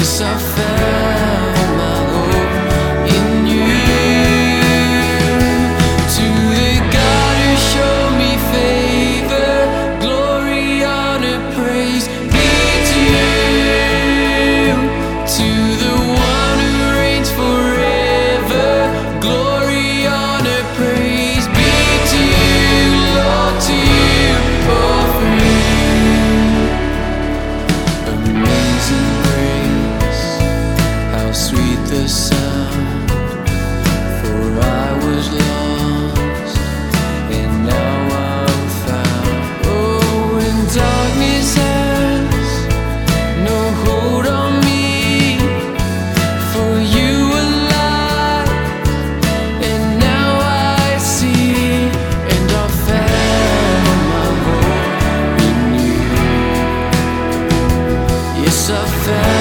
Yes, I found my hope in you. To the God who showed me favor, glory, honor, praise be to you. To the one who reigns forever, glory, honor, praise be to you, Lord, to you, oh, for you. Amazing grace, how sweet the sound, for I was lost and now I'm found. Oh, and darkness has no hold on me, for you were light and now I see, and I found my hope in you. Yes, I found